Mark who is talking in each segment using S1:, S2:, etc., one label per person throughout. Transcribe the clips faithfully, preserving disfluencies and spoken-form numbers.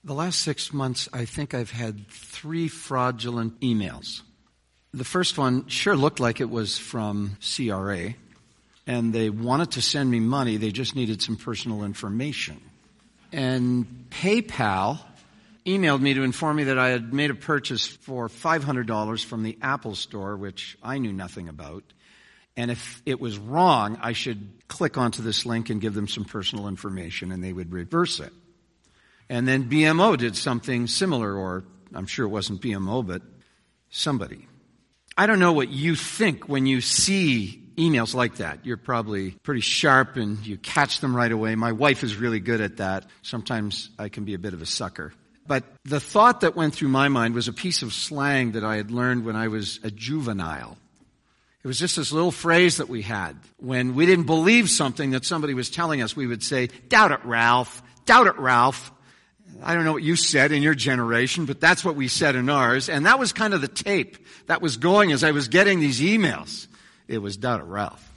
S1: The last six months, I think I've had three fraudulent emails. The first one sure looked like it was from C R A, and they wanted to send me money. They just needed some personal information. And PayPal emailed me to inform me that I had made a purchase for five hundred dollars from the Apple Store, which I knew nothing about. And if it was wrong, I should click onto this link and give them some personal information, and they would reverse it. And then B M O did something similar, or I'm sure it wasn't B M O, but somebody. I don't know what you think when you see emails like that. You're probably pretty sharp and you catch them right away. My wife is really good at that. Sometimes I can be a bit of a sucker. But the thought that went through my mind was a piece of slang that I had learned when I was a juvenile. It was just this little phrase that we had. When we didn't believe something that somebody was telling us, we would say, "Doubt it, Ralph. Doubt it, Ralph." I don't know what you said in your generation, but that's what we said in ours. And that was kind of the tape that was going as I was getting these emails. It was "Doubt it, Ralph."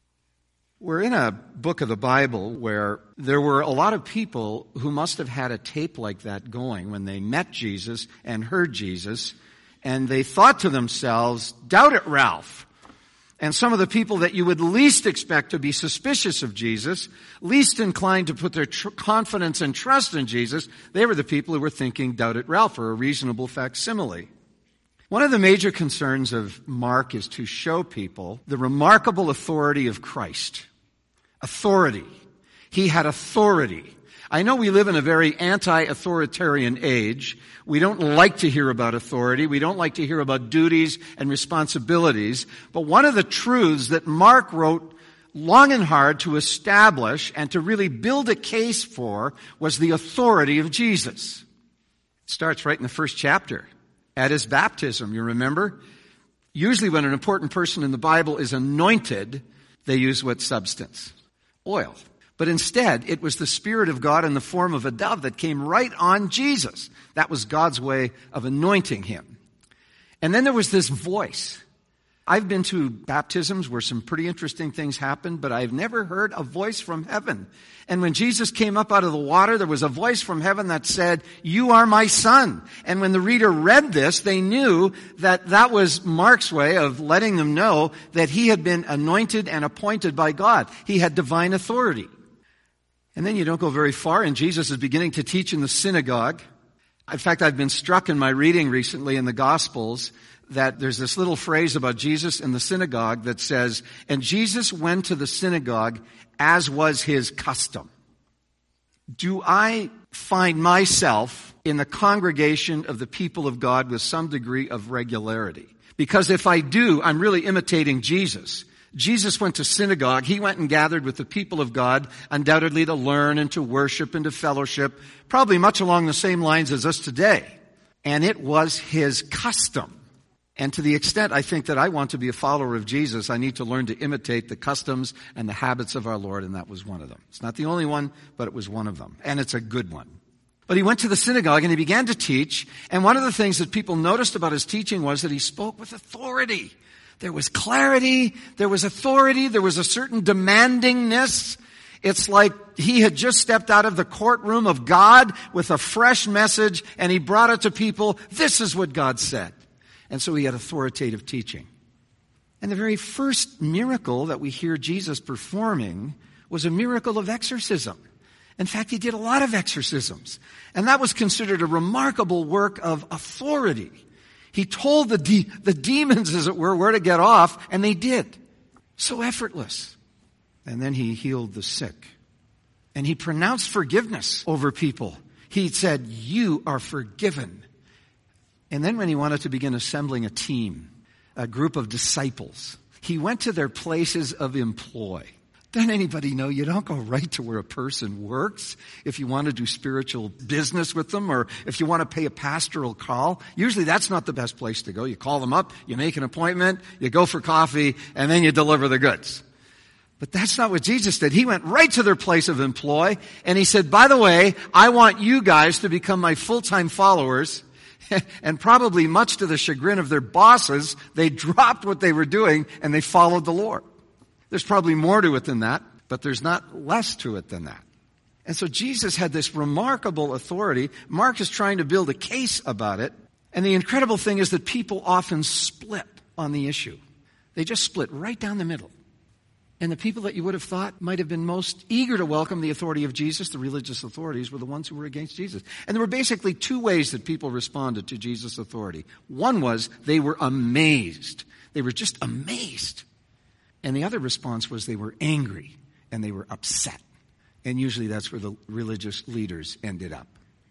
S1: We're in a book of the Bible where there were a lot of people who must have had a tape like that going when they met Jesus and heard Jesus, and they thought to themselves, "Doubt it, Ralph." And some of the people that you would least expect to be suspicious of Jesus, least inclined to put their tr- confidence and trust in Jesus, they were the people who were thinking "Doubt it, Ralph," or a reasonable facsimile. One of the major concerns of Mark is to show people the remarkable authority of Christ. Authority. He had authority. I know we live in a very anti-authoritarian age. We don't like to hear about authority. We don't like to hear about duties and responsibilities. But one of the truths that Mark wrote long and hard to establish and to really build a case for was the authority of Jesus. It starts right in the first chapter. At his baptism, you remember? Usually when an important person in the Bible is anointed, they use what substance? Oil. But instead, it was the Spirit of God in the form of a dove that came right on Jesus. That was God's way of anointing him. And then there was this voice. I've been to baptisms where some pretty interesting things happened, but I've never heard a voice from heaven. And when Jesus came up out of the water, there was a voice from heaven that said, "You are my son." And when the reader read this, they knew that that was Mark's way of letting them know that he had been anointed and appointed by God. He had divine authority. And then you don't go very far, and Jesus is beginning to teach in the synagogue. In fact, I've been struck in my reading recently in the Gospels that there's this little phrase about Jesus in the synagogue that says, "And Jesus went to the synagogue as was his custom." Do I find myself in the congregation of the people of God with some degree of regularity? Because if I do, I'm really imitating Jesus. Jesus went to synagogue. He went and gathered with the people of God, undoubtedly to learn and to worship and to fellowship, probably much along the same lines as us today. And it was his custom. And to the extent I think that I want to be a follower of Jesus, I need to learn to imitate the customs and the habits of our Lord, and that was one of them. It's not the only one, but it was one of them. And it's a good one. But he went to the synagogue and he began to teach, and one of the things that people noticed about his teaching was that he spoke with authority. There was clarity, there was authority, there was a certain demandingness. It's like he had just stepped out of the courtroom of God with a fresh message, and he brought it to people. This is what God said. And so he had authoritative teaching. And the very first miracle that we hear Jesus performing was a miracle of exorcism. In fact, he did a lot of exorcisms. And that was considered a remarkable work of authority. He told the de- the demons, as it were, where to get off, and they did. So effortless. And then he healed the sick. And he pronounced forgiveness over people. He said, "You are forgiven." And then when he wanted to begin assembling a team, a group of disciples, he went to their places of employ. Doesn't anybody know you don't go right to where a person works if you want to do spiritual business with them, or if you want to pay a pastoral call? Usually that's not the best place to go. You call them up, you make an appointment, you go for coffee, and then you deliver the goods. But that's not what Jesus did. He went right to their place of employ, and he said, "By the way, I want you guys to become my full-time followers." And probably much to the chagrin of their bosses, they dropped what they were doing and they followed the Lord. There's probably more to it than that, but there's not less to it than that. And so Jesus had this remarkable authority. Mark is trying to build a case about it. And the incredible thing is that people often split on the issue. They just split right down the middle. And the people that you would have thought might have been most eager to welcome the authority of Jesus, the religious authorities, were the ones who were against Jesus. And there were basically two ways that people responded to Jesus' authority. One was they were amazed. They were just amazed. And the other response was they were angry and they were upset. And usually that's where the religious leaders ended up.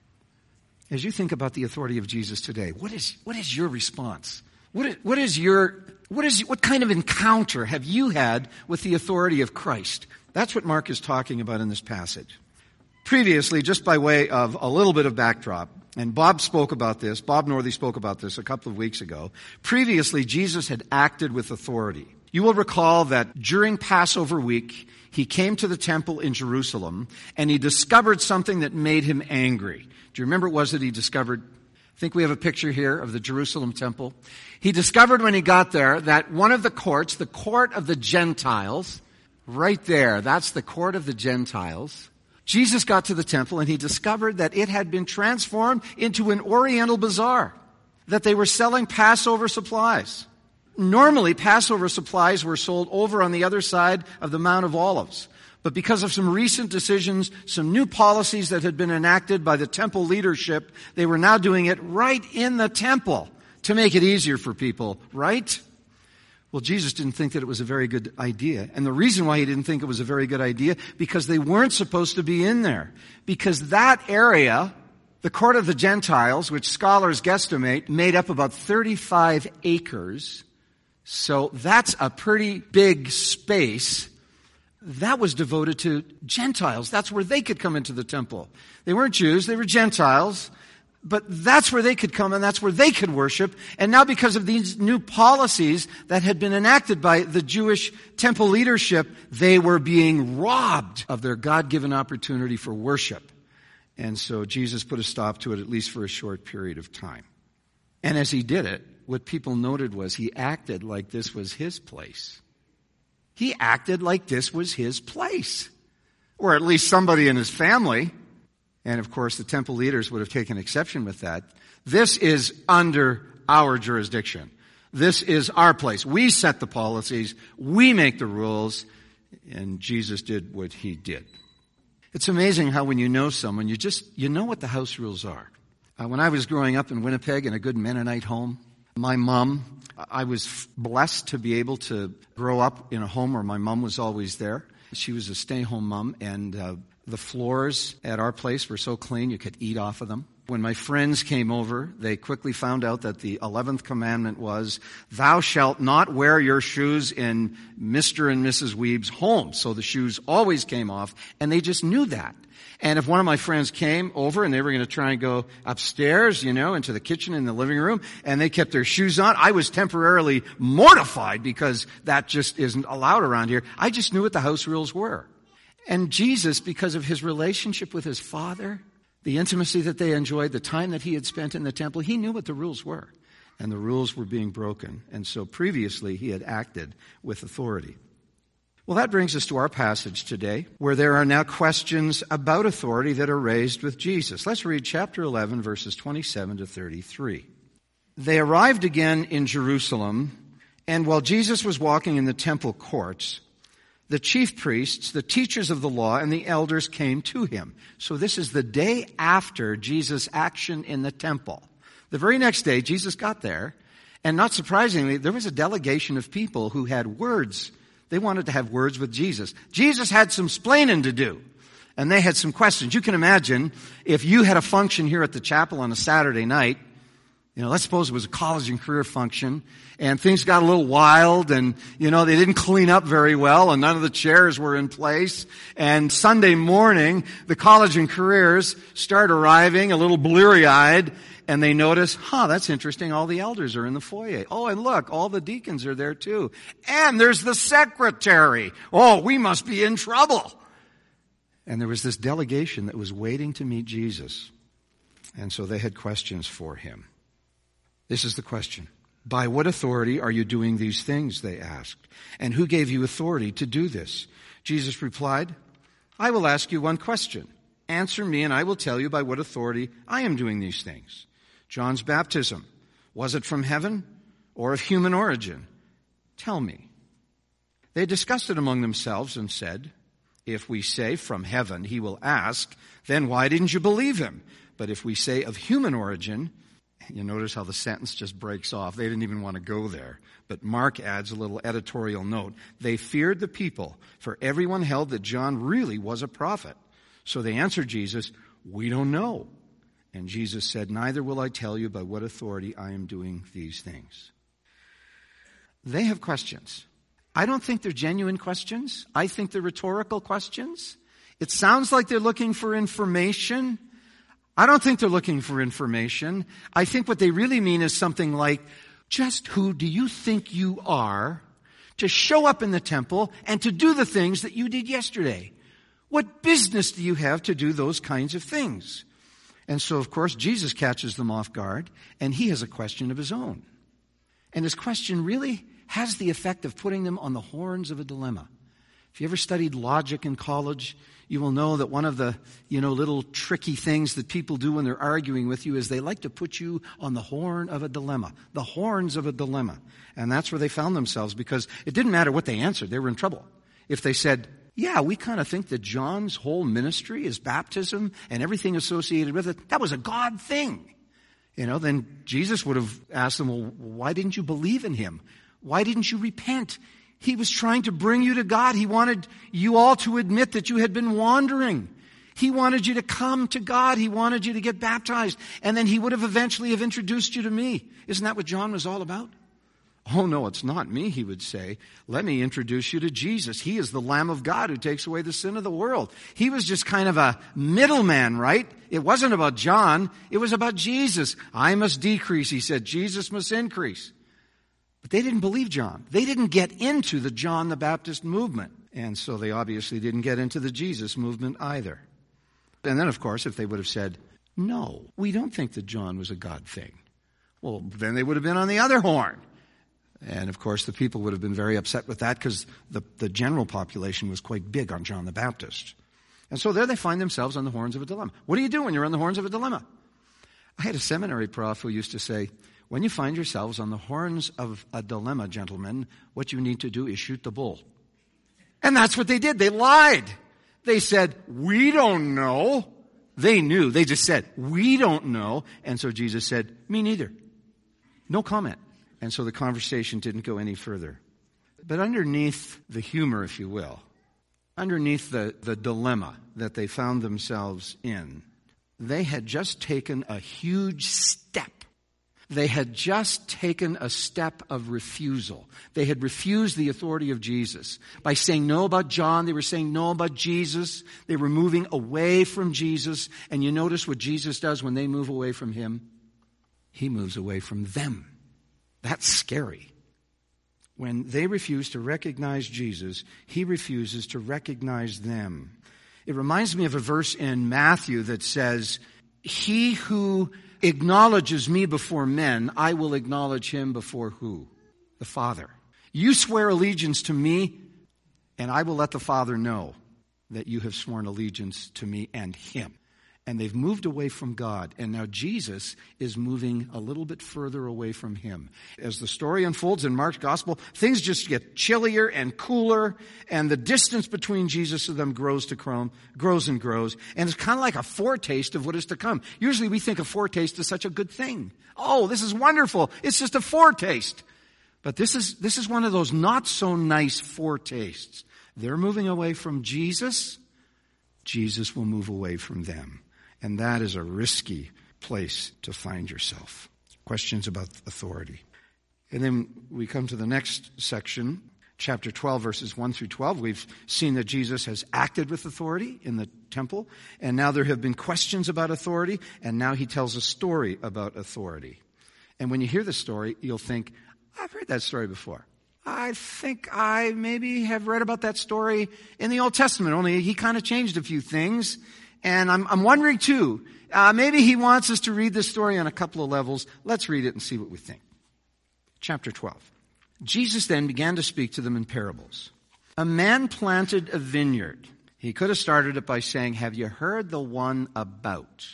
S1: As you think about the authority of Jesus today, what is what is your response? What is, what is your what is what kind of encounter have you had with the authority of Christ? That's what Mark is talking about in this passage. Previously, just by way of a little bit of backdrop, and Bob spoke about this, Bob Northey spoke about this a couple of weeks ago. Previously, Jesus had acted with authority. You will recall that during Passover week, he came to the temple in Jerusalem, and he discovered something that made him angry. Do you remember what it was that he discovered? I think we have a picture here of the Jerusalem temple. He discovered when he got there that one of the courts, the court of the Gentiles, right there, that's the court of the Gentiles. Jesus got to the temple and he discovered that it had been transformed into an Oriental bazaar, that they were selling Passover supplies. Normally, Passover supplies were sold over on the other side of the Mount of Olives. But because of some recent decisions, some new policies that had been enacted by the temple leadership, they were now doing it right in the temple to make it easier for people, right? Well, Jesus didn't think that it was a very good idea. And the reason why he didn't think it was a very good idea, because they weren't supposed to be in there. Because that area, the court of the Gentiles, which scholars guesstimate, made up about thirty-five acres. So that's a pretty big space. That was devoted to Gentiles. That's where they could come into the temple. They weren't Jews, they were Gentiles. But that's where they could come and that's where they could worship. And now because of these new policies that had been enacted by the Jewish temple leadership, they were being robbed of their God-given opportunity for worship. And so Jesus put a stop to it, at least for a short period of time. And as he did it, what people noted was he acted like this was his place. He acted like this was his place. Or at least somebody in his family. And of course, the temple leaders would have taken exception with that. This is under our jurisdiction. This is our place. We set the policies. We make the rules. And Jesus did what he did. It's amazing how when you know someone, you just, you know what the house rules are. Uh, when I was growing up in Winnipeg in a good Mennonite home, my mom, I was blessed to be able to grow up in a home where my mom was always there. She was a stay-home mom, and uh, the floors at our place were so clean you could eat off of them. When my friends came over, they quickly found out that the eleventh commandment was, thou shalt not wear your shoes in Mister and Missus Weeb's home. So the shoes always came off, and they just knew that. And if one of my friends came over and they were going to try and go upstairs, you know, into the kitchen in the living room, and they kept their shoes on, I was temporarily mortified because that just isn't allowed around here. I just knew what the house rules were. And Jesus, because of his relationship with his Father, the intimacy that they enjoyed, the time that he had spent in the temple, he knew what the rules were. And the rules were being broken. And so previously he had acted with authority. Well, that brings us to our passage today, where there are now questions about authority that are raised with Jesus. Let's read chapter eleven, verses twenty-seven to thirty-three. They arrived again in Jerusalem, and while Jesus was walking in the temple courts, the chief priests, the teachers of the law, and the elders came to him. So this is the day after Jesus' action in the temple. The very next day, Jesus got there, and not surprisingly, there was a delegation of people who had words. They wanted to have words with Jesus. Jesus had some splaining to do, and they had some questions. You can imagine if you had a function here at the chapel on a Saturday night. You know, let's suppose it was a college and career function, and things got a little wild, and, you know, they didn't clean up very well, and none of the chairs were in place. And Sunday morning, the college and careers start arriving a little bleary-eyed, and they notice, huh, that's interesting, all the elders are in the foyer. Oh, and look, all the deacons are there too. And there's the secretary. Oh, we must be in trouble. And there was this delegation that was waiting to meet Jesus. And so they had questions for him. This is the question. By what authority are you doing these things, they asked. And who gave you authority to do this? Jesus replied, I will ask you one question. Answer me, and I will tell you by what authority I am doing these things. John's baptism, was it from heaven or of human origin? Tell me. They discussed it among themselves and said, if we say from heaven, he will ask, then why didn't you believe him? But if we say of human origin, you notice how the sentence just breaks off. They didn't even want to go there. But Mark adds a little editorial note. They feared the people, for everyone held that John really was a prophet. So they answered Jesus, we don't know. And Jesus said, neither will I tell you by what authority I am doing these things. They have questions. I don't think they're genuine questions. I think they're rhetorical questions. It sounds like they're looking for information. I don't think they're looking for information. I think what they really mean is something like, just who do you think you are to show up in the temple and to do the things that you did yesterday? What business do you have to do those kinds of things? And so, of course, Jesus catches them off guard, and he has a question of his own. And his question really has the effect of putting them on the horns of a dilemma. If you ever studied logic in college, you will know that one of the, you know, little tricky things that people do when they're arguing with you is they like to put you on the horn of a dilemma, the horns of a dilemma. And that's where they found themselves, because it didn't matter what they answered, they were in trouble. If they said, yeah, we kind of think that John's whole ministry, his baptism, and everything associated with it, that was a God thing. You know, then Jesus would have asked them, well, why didn't you believe in him? Why didn't you repent? He was trying to bring you to God. He wanted you all to admit that you had been wandering. He wanted you to come to God. He wanted you to get baptized. And then he would have eventually have introduced you to me. Isn't that what John was all about? Oh, no, it's not me, he would say. Let me introduce you to Jesus. He is the Lamb of God who takes away the sin of the world. He was just kind of a middleman, right? It wasn't about John. It was about Jesus. I must decrease, he said. Jesus must increase. But they didn't believe John. They didn't get into the John the Baptist movement. And so they obviously didn't get into the Jesus movement either. And then, of course, if they would have said, no, we don't think that John was a God thing. Well, then they would have been on the other horn. And, of course, the people would have been very upset with that because the, the general population was quite big on John the Baptist. And so there they find themselves on the horns of a dilemma. What do you do when you're on the horns of a dilemma? I had a seminary prof who used to say, when you find yourselves on the horns of a dilemma, gentlemen, what you need to do is shoot the bull. And that's what they did. They lied. They said, we don't know. They knew. They just said, we don't know. And so Jesus said, me neither. No comment. And so the conversation didn't go any further. But underneath the humor, if you will, underneath the, the dilemma that they found themselves in, they had just taken a huge step. They had just taken a step of refusal. They had refused the authority of Jesus. By saying no about John, they were saying no about Jesus. They were moving away from Jesus. And you notice what Jesus does when they move away from him? He moves away from them. That's scary. When they refuse to recognize Jesus, he refuses to recognize them. It reminds me of a verse in Matthew that says, he who acknowledges me before men, I will acknowledge him before who? The Father. You swear allegiance to me, and I will let the Father know that you have sworn allegiance to me and him. And they've moved away from God. And now Jesus is moving a little bit further away from him. As the story unfolds in Mark's gospel, things just get chillier and cooler. And the distance between Jesus and them grows to grow, grows and grows. And it's kind of like a foretaste of what is to come. Usually we think a foretaste is such a good thing. Oh, this is wonderful. It's just a foretaste. But this is, this is one of those not so nice foretastes. They're moving away from Jesus. Jesus will move away from them. And that is a risky place to find yourself. Questions about authority. And then we come to the next section, chapter twelve, verses one through twelve. We've seen that Jesus has acted with authority in the temple. And now there have been questions about authority. And now he tells a story about authority. And when you hear the story, you'll think, I've heard that story before. I think I maybe have read about that story in the Old Testament, only he kind of changed a few things. And I'm, I'm wondering too, uh, maybe he wants us to read this story on a couple of levels. Let's read it and see what we think. Chapter twelve. Jesus then began to speak to them in parables. A man planted a vineyard. He could have started it by saying, have you heard the one about?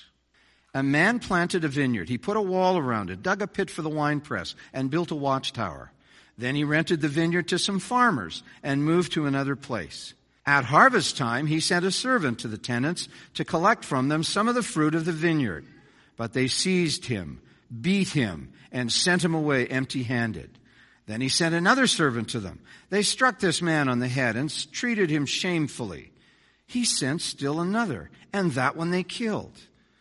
S1: A man planted a vineyard. He put a wall around it, dug a pit for the winepress, and built a watchtower. Then he rented the vineyard to some farmers and moved to another place. At harvest time, he sent a servant to the tenants to collect from them some of the fruit of the vineyard. But they seized him, beat him, and sent him away empty-handed. Then he sent another servant to them. They struck this man on the head and treated him shamefully. He sent still another, and that one they killed.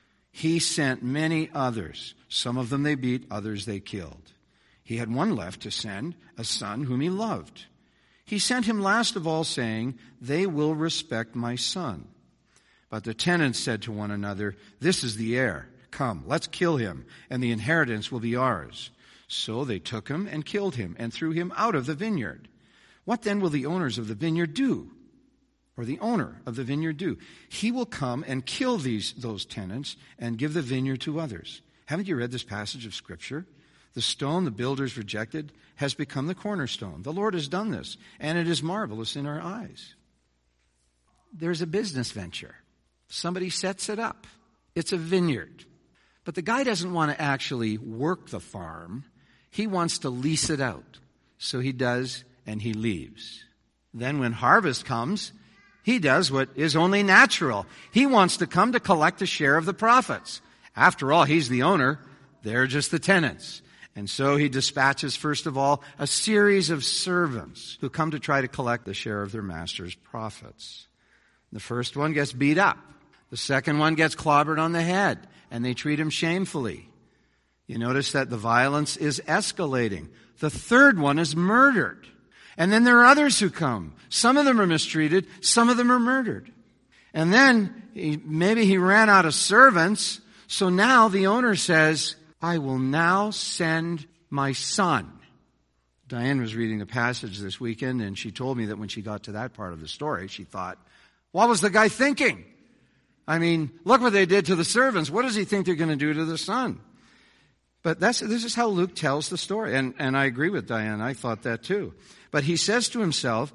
S1: He sent many others. Some of them they beat, others they killed. He had one left to send, a son whom he loved. He sent him last of all, saying, they will respect my son. But the tenants said to one another, this is the heir. Come, let's kill him, and the inheritance will be ours. So they took him and killed him and threw him out of the vineyard. What then will the owners of the vineyard do? Or the owner of the vineyard do? He will come and kill these those tenants and give the vineyard to others. Haven't you read this passage of Scripture? The stone the builders rejected has become the cornerstone. The Lord has done this, and it is marvelous in our eyes. There's a business venture. Somebody sets it up. It's a vineyard. But the guy doesn't want to actually work the farm. He wants to lease it out. So he does, and he leaves. Then when harvest comes, he does what is only natural. He wants to come to collect a share of the profits. After all, he's the owner. They're just the tenants. And so he dispatches, first of all, a series of servants who come to try to collect the share of their master's profits. The first one gets beat up. The second one gets clobbered on the head, and they treat him shamefully. You notice that the violence is escalating. The third one is murdered. And then there are others who come. Some of them are mistreated. Some of them are murdered. And then he, maybe he ran out of servants. So now the owner says, I will now send my son. Diane was reading the passage this weekend, and she told me that when she got to that part of the story, she thought, what was the guy thinking? I mean, look what they did to the servants. What does he think they're going to do to the son? But that's, this is how Luke tells the story. And, and I agree with Diane. I thought that too. But he says to himself,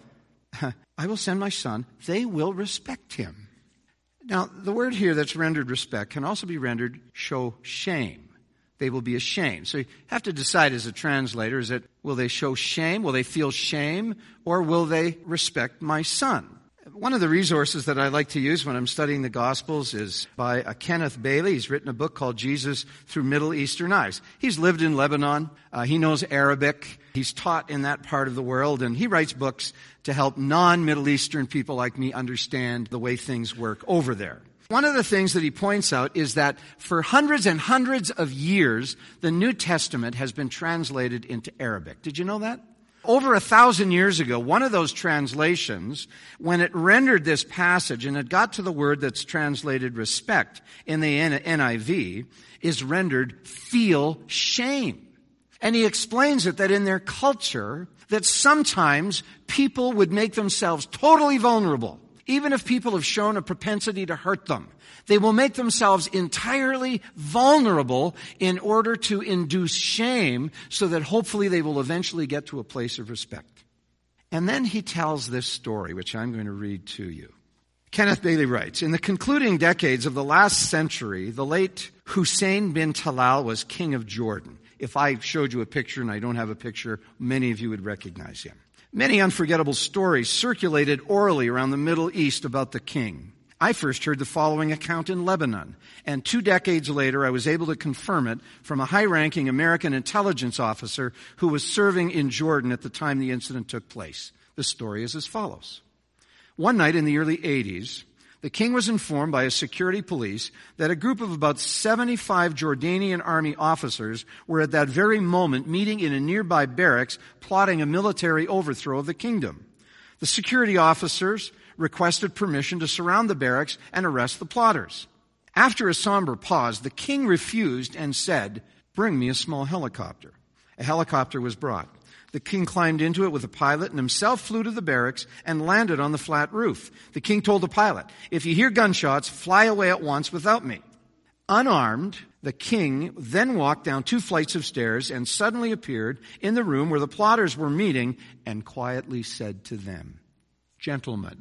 S1: I will send my son. They will respect him. Now, the word here that's rendered respect can also be rendered show shame. They will be ashamed. So you have to decide as a translator, is it, will they show shame? Will they feel shame? Or will they respect my son? One of the resources that I like to use when I'm studying the Gospels is by uh, Kenneth Bailey. He's written a book called Jesus Through Middle Eastern Eyes. He's lived in Lebanon. Uh, he knows Arabic. He's taught in that part of the world, and he writes books to help non-Middle Eastern people like me understand the way things work over there. One of the things that he points out is that for hundreds and hundreds of years, the New Testament has been translated into Arabic. Did you know that? Over a thousand years ago, one of those translations, when it rendered this passage, and it got to the word that's translated respect in the N I V, is rendered feel shame. And he explains it that in their culture, that sometimes people would make themselves totally vulnerable. Even if people have shown a propensity to hurt them, they will make themselves entirely vulnerable in order to induce shame so that hopefully they will eventually get to a place of respect. And then he tells this story, which I'm going to read to you. Kenneth Bailey writes, in the concluding decades of the last century, the late Hussein bin Talal was king of Jordan. If I showed you a picture and I don't have a picture, many of you would recognize him. Many unforgettable stories circulated orally around the Middle East about the king. I first heard the following account in Lebanon, and two decades later I was able to confirm it from a high-ranking American intelligence officer who was serving in Jordan at the time the incident took place. The story is as follows. One night in the early eighties, the king was informed by a security police that a group of about seventy-five Jordanian army officers were at that very moment meeting in a nearby barracks plotting a military overthrow of the kingdom. The security officers requested permission to surround the barracks and arrest the plotters. After a somber pause, the king refused and said, "Bring me a small helicopter." A helicopter was brought. The king climbed into it with a pilot and himself flew to the barracks and landed on the flat roof. The king told the pilot, "If you hear gunshots, fly away at once without me." Unarmed, the king then walked down two flights of stairs and suddenly appeared in the room where the plotters were meeting and quietly said to them, "Gentlemen,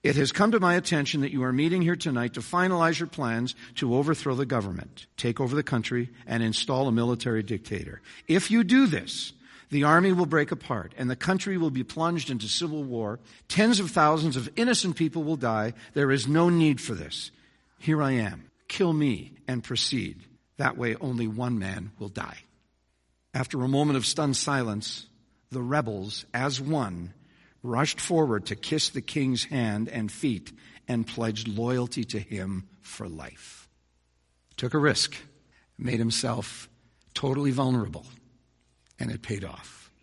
S1: It has come to my attention that you are meeting here tonight to finalize your plans to overthrow the government, take over the country, and install a military dictator. If you do this, the army will break apart, and the country will be plunged into civil war. Tens of thousands of innocent people will die. There is no need for this. Here I am. Kill me and proceed. That way only one man will die. After a moment of stunned silence, the rebels, as one, rushed forward to kiss the king's hand and feet and pledged loyalty to him for life. Took a risk, made himself totally vulnerable, and it paid off.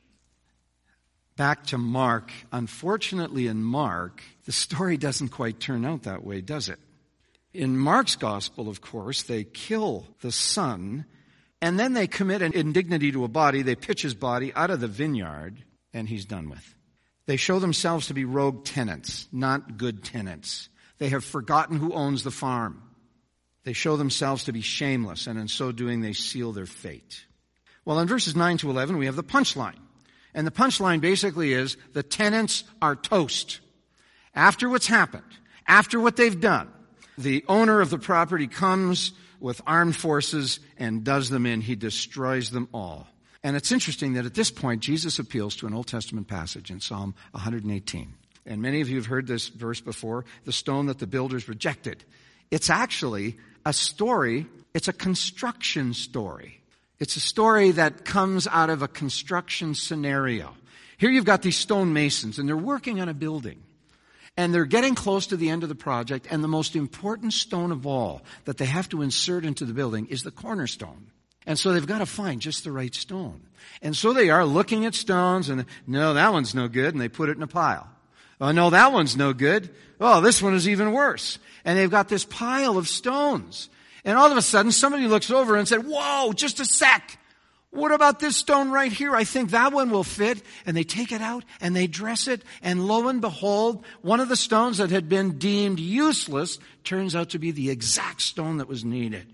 S1: Back to Mark. Unfortunately, in Mark, the story doesn't quite turn out that way, does it? In Mark's gospel, of course, they kill the son, and then they commit an indignity to a body. They pitch his body out of the vineyard, and he's done with. They show themselves to be rogue tenants, not good tenants. They have forgotten who owns the farm. They show themselves to be shameless, and in so doing, they seal their fate. Well, in verses nine to eleven, we have the punchline. And the punchline basically is the tenants are toast. After what's happened, after what they've done, the owner of the property comes with armed forces and does them in. He destroys them all. And it's interesting that at this point, Jesus appeals to an Old Testament passage in Psalm one hundred eighteen. And many of you have heard this verse before, the stone that the builders rejected. It's actually a story, it's a construction story. It's a story that comes out of a construction scenario. Here you've got these stone masons, and they're working on a building. And they're getting close to the end of the project, and the most important stone of all that they have to insert into the building is the cornerstone. And so they've got to find just the right stone. And so they are looking at stones, and no, that one's no good, and they put it in a pile. Oh, no, that one's no good. Oh, this one is even worse. And they've got this pile of stones. And all of a sudden, somebody looks over and said, whoa, just a sec. What about this stone right here? I think that one will fit. And they take it out and they dress it. And lo and behold, one of the stones that had been deemed useless turns out to be the exact stone that was needed.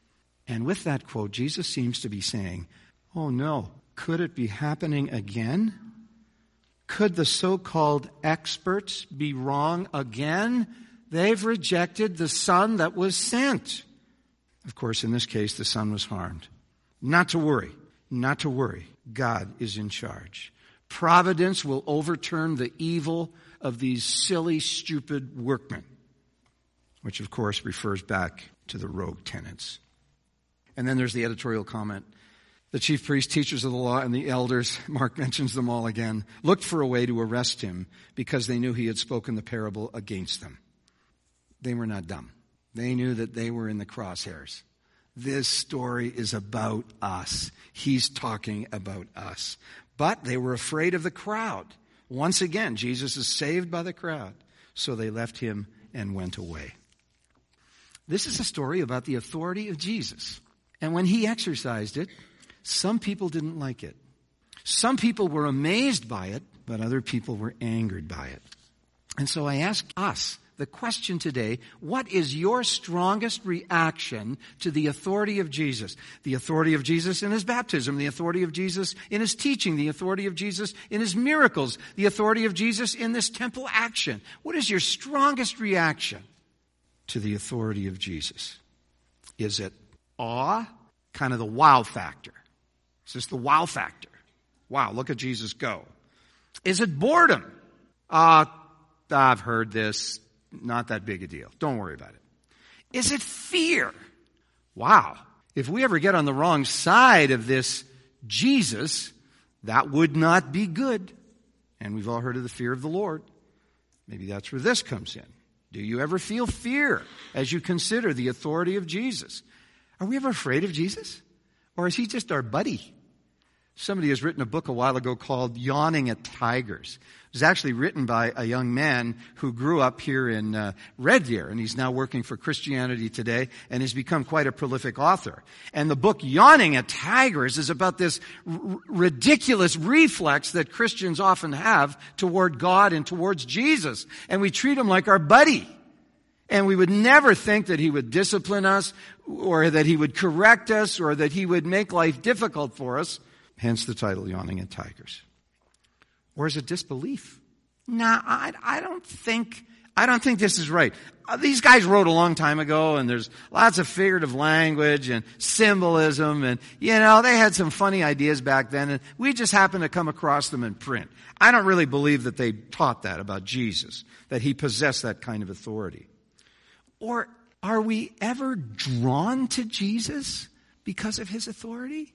S1: And with that quote, Jesus seems to be saying, oh no, could it be happening again? Could the so-called experts be wrong again? They've rejected the son that was sent. Of course, in this case, the son was harmed. Not to worry, not to worry. God is in charge. Providence will overturn the evil of these silly, stupid workmen, which of course refers back to the rogue tenants. And then there's the editorial comment. The chief priests, teachers of the law, and the elders, Mark mentions them all again, looked for a way to arrest him because they knew he had spoken the parable against them. They were not dumb. They knew that they were in the crosshairs. This story is about us. He's talking about us. But they were afraid of the crowd. Once again, Jesus is saved by the crowd. So they left him and went away. This is a story about the authority of Jesus. And when he exercised it, some people didn't like it. Some people were amazed by it, but other people were angered by it. And so I ask us the question today, what is your strongest reaction to the authority of Jesus? The authority of Jesus in his baptism, the authority of Jesus in his teaching, the authority of Jesus in his miracles, the authority of Jesus in this temple action. What is your strongest reaction to the authority of Jesus? Is it awe? Kind of the wow factor. Is this the wow factor? Wow, look at Jesus go. Is it boredom? Uh, I've heard this. Not that big a deal. Don't worry about it. Is it fear? Wow. If we ever get on the wrong side of this Jesus, that would not be good. And we've all heard of the fear of the Lord. Maybe that's where this comes in. Do you ever feel fear as you consider the authority of Jesus? Are we ever afraid of Jesus? Or is he just our buddy? Somebody has written a book a while ago called Yawning at Tigers. It was actually written by a young man who grew up here in uh, Red Deer, and he's now working for Christianity Today, and has become quite a prolific author. And the book Yawning at Tigers is about this r- ridiculous reflex that Christians often have toward God and towards Jesus. And we treat him like our buddy. And we would never think that he would discipline us, or that he would correct us, or that he would make life difficult for us. Hence the title, Yawning at Tigers. Or is it disbelief? Nah, I, I don't think I don't think this is right. Uh, these guys wrote a long time ago, and there's lots of figurative language and symbolism, and, you know, they had some funny ideas back then, and we just happened to come across them in print. I don't really believe that they taught that about Jesus, that he possessed that kind of authority. Or are we ever drawn to Jesus because of his authority?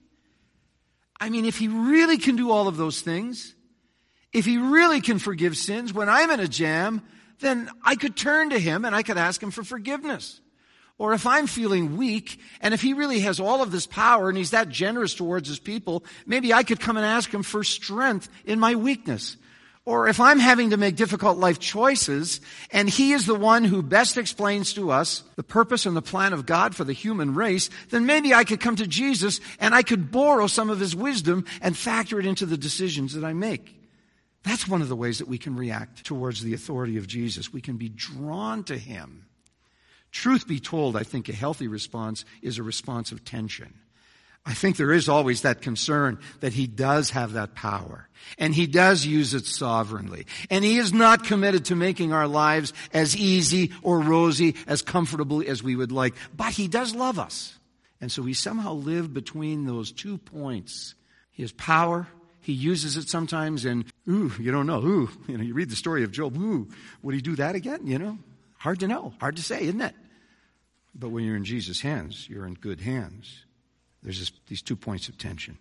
S1: I mean, if he really can do all of those things, if he really can forgive sins, when I'm in a jam, then I could turn to him and I could ask him for forgiveness. Or if I'm feeling weak, and if he really has all of this power and he's that generous towards his people, maybe I could come and ask him for strength in my weakness. Or if I'm having to make difficult life choices, and he is the one who best explains to us the purpose and the plan of God for the human race, then maybe I could come to Jesus and I could borrow some of his wisdom and factor it into the decisions that I make. That's one of the ways that we can react towards the authority of Jesus. We can be drawn to him. Truth be told, I think a healthy response is a response of tension. I think there is always that concern that he does have that power, and he does use it sovereignly, and he is not committed to making our lives as easy or rosy, as comfortable as we would like, but he does love us. And so we somehow live between those two points. He has power. He uses it sometimes, and, ooh, you don't know. Ooh, you know, you read the story of Job. Ooh, would he do that again? You know, hard to know, hard to say, isn't it? But when you're in Jesus' hands, you're in good hands. There's this, these two points of tension.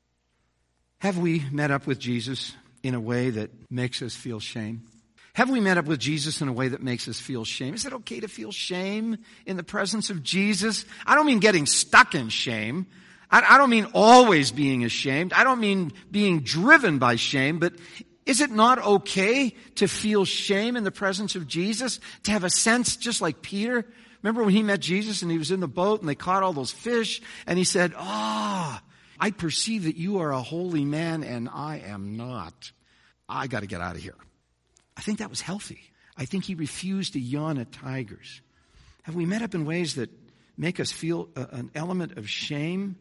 S1: Have we met up with Jesus in a way that makes us feel shame? Have we met up with Jesus in a way that makes us feel shame? Is it okay to feel shame in the presence of Jesus? I don't mean getting stuck in shame. I don't mean always being ashamed. I don't mean being driven by shame, but is it not okay to feel shame in the presence of Jesus? To have a sense just like Peter? Remember when he met Jesus and he was in the boat and they caught all those fish and he said, ah, oh, I perceive that you are a holy man and I am not. I got to get out of here. I think that was healthy. I think he refused to yawn at tigers. Have we met up in ways that make us feel a, an element of shame?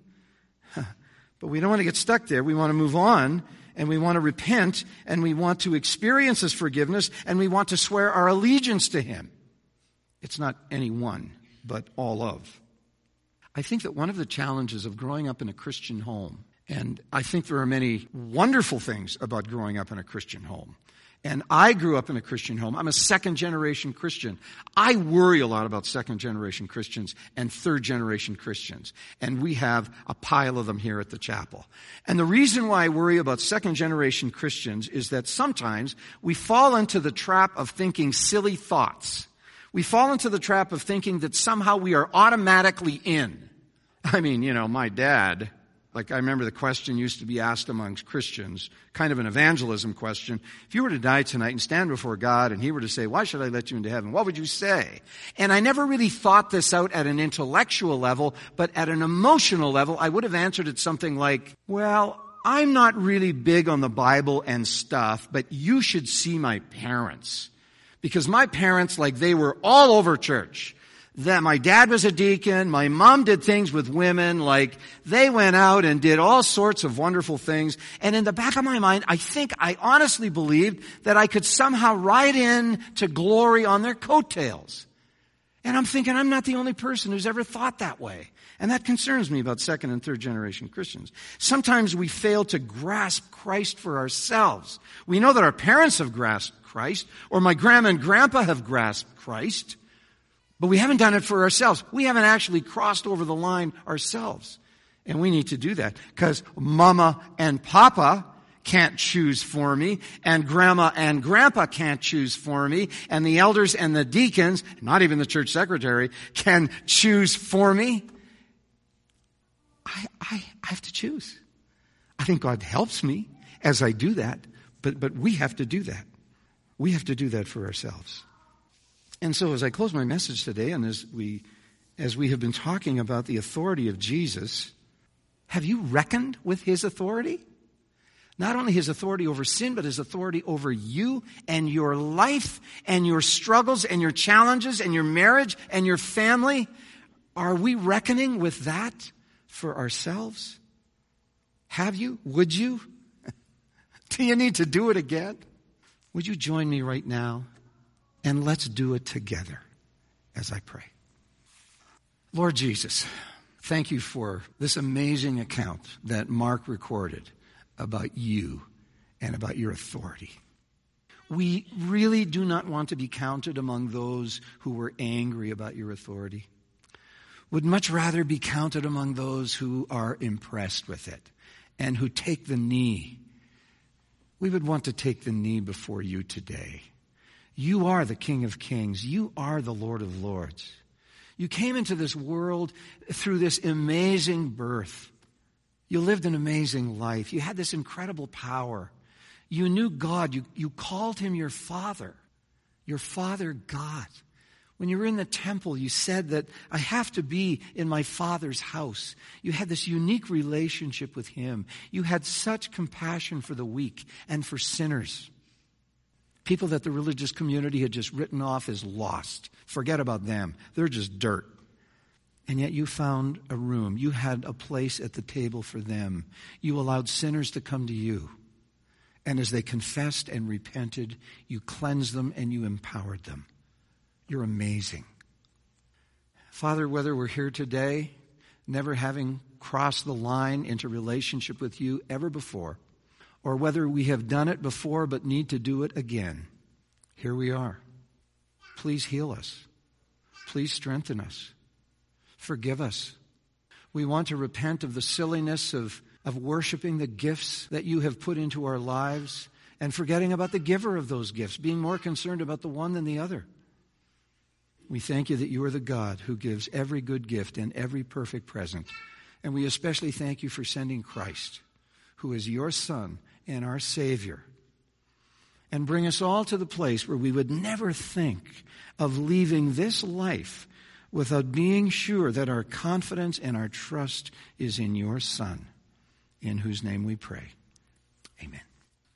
S1: But we don't want to get stuck there. We want to move on, and we want to repent, and we want to experience his forgiveness, and we want to swear our allegiance to him. It's not any one, but all of. I think that one of the challenges of growing up in a Christian home, and I think there are many wonderful things about growing up in a Christian home. And I grew up in a Christian home. I'm a second-generation Christian. I worry a lot about second-generation Christians and third-generation Christians. And we have a pile of them here at the chapel. And the reason why I worry about second-generation Christians is that sometimes we fall into the trap of thinking silly thoughts. We fall into the trap of thinking that somehow we are automatically in. I mean, you know, my dad... Like I remember the question used to be asked amongst Christians, kind of an evangelism question. If you were to die tonight and stand before God and he were to say, why should I let you into heaven? What would you say? And I never really thought this out at an intellectual level, but at an emotional level, I would have answered it something like, well, I'm not really big on the Bible and stuff, but you should see my parents. Because my parents, like they were all over church. That my dad was a deacon, my mom did things with women, like they went out and did all sorts of wonderful things. And in the back of my mind, I think I honestly believed that I could somehow ride in to glory on their coattails. And I'm thinking I'm not the only person who's ever thought that way. And that concerns me about second and third generation Christians. Sometimes we fail to grasp Christ for ourselves. We know that our parents have grasped Christ, or my grandma and grandpa have grasped Christ. But we haven't done it for ourselves. We haven't actually crossed over the line ourselves. And we need to do that because mama and papa can't choose for me, and grandma and grandpa can't choose for me, and the elders and the deacons, not even the church secretary, can choose for me. I, I, I have to choose. I think God helps me as I do that, but, but we have to do that. We have to do that for ourselves. And so as I close my message today, and as we as we have been talking about the authority of Jesus, have you reckoned with his authority? Not only his authority over sin, but his authority over you and your life and your struggles and your challenges and your marriage and your family. Are we reckoning with that for ourselves? Have you? Would you? Do you need to do it again? Would you join me right now And let's do it together as I pray. Lord Jesus, thank you for this amazing account that Mark recorded about you and about your authority. We really do not want to be counted among those who were angry about your authority. Would much rather be counted among those who are impressed with it and who take the knee. We would want to take the knee before you today. You are the King of Kings. You are the Lord of Lords. You came into this world through this amazing birth. You lived an amazing life. You had this incredible power. You knew God. You, you called him your Father, your Father God. When you were in the temple, you said that I have to be in my Father's house. You had this unique relationship with him. You had such compassion for the weak and for sinners. People that the religious community had just written off as lost. Forget about them. They're just dirt. And yet you found a room. You had a place at the table for them. You allowed sinners to come to you. And as they confessed and repented, you cleansed them and you empowered them. You're amazing. Father, whether we're here today, never having crossed the line into relationship with you ever before, or whether we have done it before but need to do it again, here we are. Please heal us. Please strengthen us. Forgive us. We want to repent of the silliness of, of worshiping the gifts that you have put into our lives and forgetting about the giver of those gifts, being more concerned about the one than the other. We thank you that you are the God who gives every good gift and every perfect present. And we especially thank you for sending Christ, who is your Son and our Savior, and bring us all to the place where we would never think of leaving this life without being sure that our confidence and our trust is in your Son, in whose name we pray. Amen.